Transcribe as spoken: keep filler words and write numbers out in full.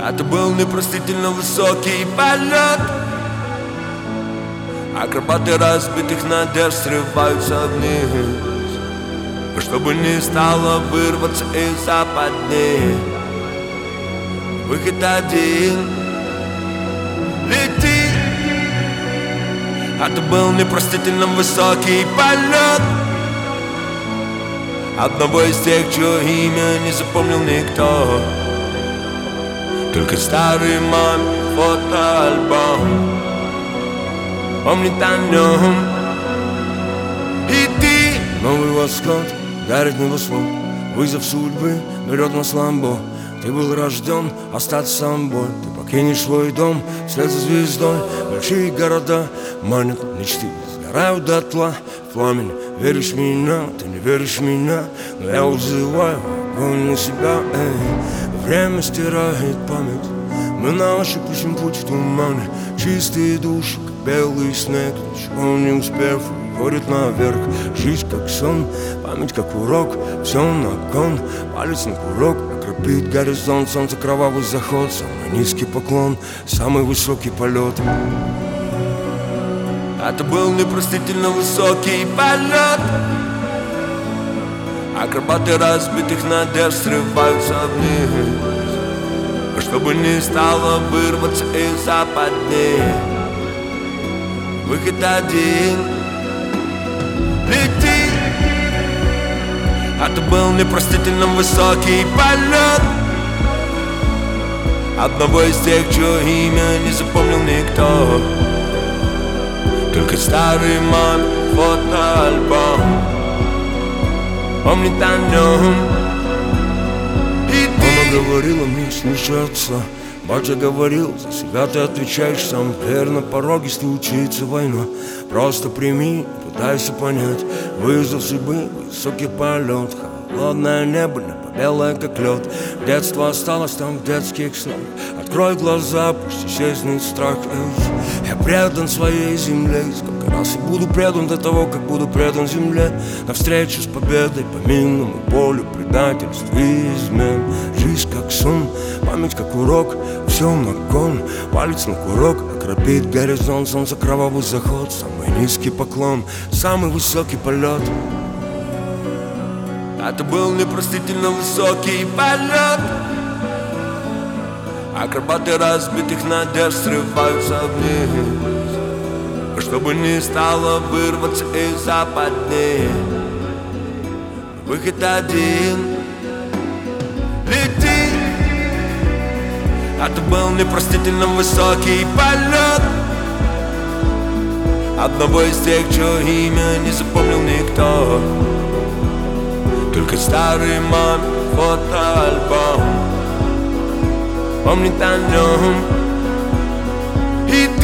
Это был непростительно высокий полет. Акробаты разбитых надежд срываются вниз, чтобы не стало вырваться из западни. Выход один — лети. Это был непростительно высокий полет одного из тех, чье имя не запомнил никто, только старый мамин фотоальбом помнит о нем. И ты. Новый восход, дарит небосвод, вызов судьбы берет на слабо. Ты был рожден остаться собой. Ты покинешь свой дом вслед за звездой. Большие города манят мечты, сгорают дотла в пламени. Веришь в меня, ты не веришь в меня, но я вызываю огонь на себя. Эй. Время стирает память, мы на ощупь ищем путь в тумане. Чистые души, как белый снег, ничего не успев, уходит наверх. Жизнь как сон, память как урок, все на кон, палец на курок. Окропит горизонт, солнце кровавый заход, самый низкий поклон, самый высокий полет. Это был непростительно высокий полет. Акробаты разбитых надежд срываются вниз, чтобы не стало вырваться из западни. Выход один — лети. Это был непростительно высокий полет одного из тех, чье имя не запомнил никто, только старый мамин фотоальбом помнит о нем. И ты. Мама говорила мне слушаться, батя говорил, за себя ты отвечаешь сам. Теперь на пороге случится война, просто прими, пытайся понять. Вызов судьбы, высокий полет, холодное небо, небо белое как лед. Детство осталось там в детских снах. Открой глаза, пусть исчезнет страх. Эй, я предан своей земле, сколько раз я буду предан до того, как буду предан земле. Навстречу с победой по минному полю, предательств и измен. Жизнь как сон, память как урок, все на кон, палец на курок. Окропит горизонт, солнце кровавый заход, самый низкий поклон, самый высокий полет. Это был непростительно высокий полет. Акробаты разбитых надежд срываются вниз, чтобы не стало вырваться из западни. Выход один — лети. Это был непростительно высокий полет одного из тех, чье имя не запомнил никто, только старый мамин фотоальбом помнит о нем. И ты.